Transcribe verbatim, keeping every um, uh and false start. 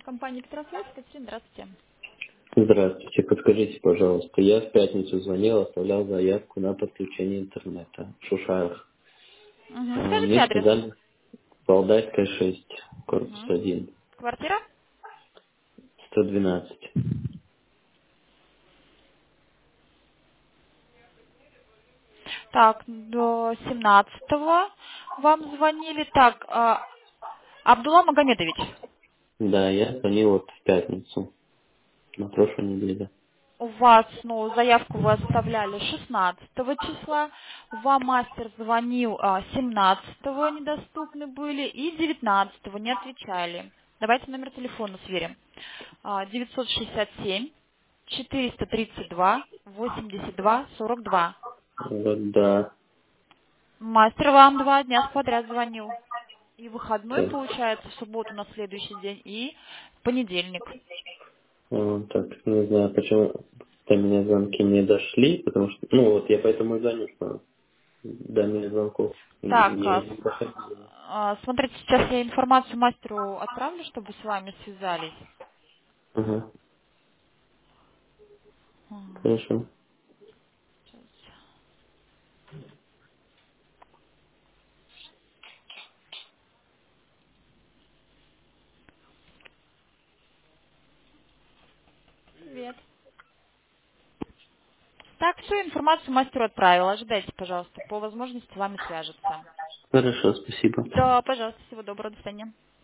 Компания Петрофлот, Катерина, здравствуйте. Здравствуйте, подскажите, пожалуйста, я в пятницу звонил, оставлял заявку на подключение интернета в Шушарах. Мгм. А, Скажите Мне адрес. сказали Валдайская шесть, корпус Мгм. один, Квартира? сто двенадцать. Так, до семнадцатого вам звонили. Так, а, Абдулла Магомедович, Да, я звонил вот в пятницу, на прошлой неделе. у вас, ну, заявку вы оставляли шестнадцатого числа, вам мастер звонил а, семнадцатого, недоступны были, и девятнадцатого не отвечали. Давайте номер телефона сверим. А, девятьсот шестьдесят семь четыреста тридцать два восемьдесят два сорок два. Вот, да. Мастер вам два дня подряд звонил. И выходной, Так, получается, в субботу на следующий день, и в понедельник. а, так, не знаю, почему до меня звонки не дошли, потому что, ну вот я поэтому и звоню, что до меня звонков Так, не а, не с- доходило. а, смотрите, сейчас я информацию мастеру отправлю, чтобы с вами связались. Ага, М, хорошо. сейчас. Привет. Так, всю информацию мастеру отправила. Ожидайте, пожалуйста, по возможности с вами свяжется. Хорошо, спасибо. Да, пожалуйста, всего доброго, до свидания.